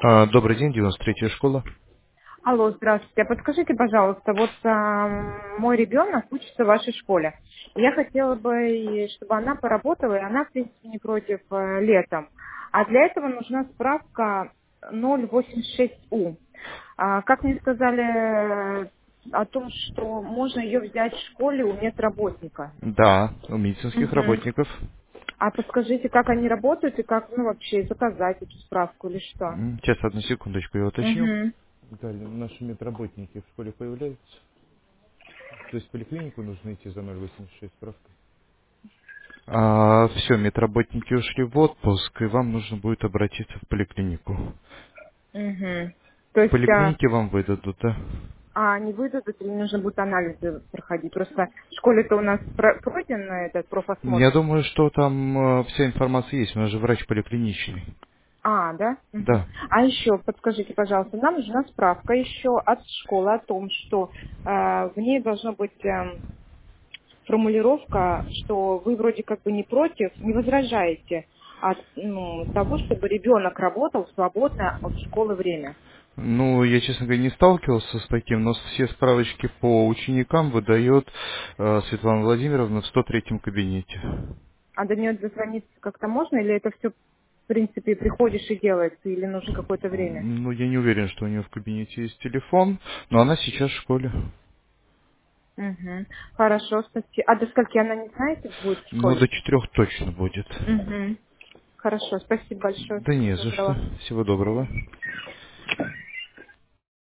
Добрый день, 93-я школа. Алло, здравствуйте. А подскажите, пожалуйста, вот мой ребенок учится в вашей школе. Я хотела бы, чтобы она поработала, и она, в принципе, не против летом. А для этого нужна справка 086У. Как мне сказали о том, что можно ее взять в школе у медработника. Да, у медицинских Мгм. работников. А подскажите, как они работают и как, ну, вообще заказать эту справку или что? Сейчас, одну секундочку, я уточню. Угу. Далее, наши медработники в школе появляются. То есть в поликлинику нужно идти за 086 справкой. Все, медработники ушли в отпуск, и вам нужно будет обратиться в поликлинику. Угу. То В есть поликлинике вам выдадут, да? они выдадут или нужно будет анализы проходить? Просто в школе-то у нас пройден этот Я профосмотр. думаю, что там вся информация есть, у нас же врач поликлиничный. Да? Мгм. Да. А еще, подскажите, пожалуйста, нам нужна справка еще от школы о том, что в ней должна быть формулировка, что вы вроде как бы не против, не возражаете от того, чтобы ребенок работал в свободное от школы время. Ну, я, честно говоря, не сталкивался с таким, но все справочки по ученикам выдает Светлана Владимировна в 103-м кабинете. А до нее дозвониться как-то можно, или это все, в принципе, приходишь и делается, или нужно какое-то время? Ну, я не уверен, что у нее в кабинете есть телефон, но она сейчас в школе. Угу. Хорошо, спасибо. А до скольки она не знаете будет в Ну, школе? до 4 точно будет. Угу. Хорошо, спасибо большое, Да всего не за что. доброго. Всего доброго.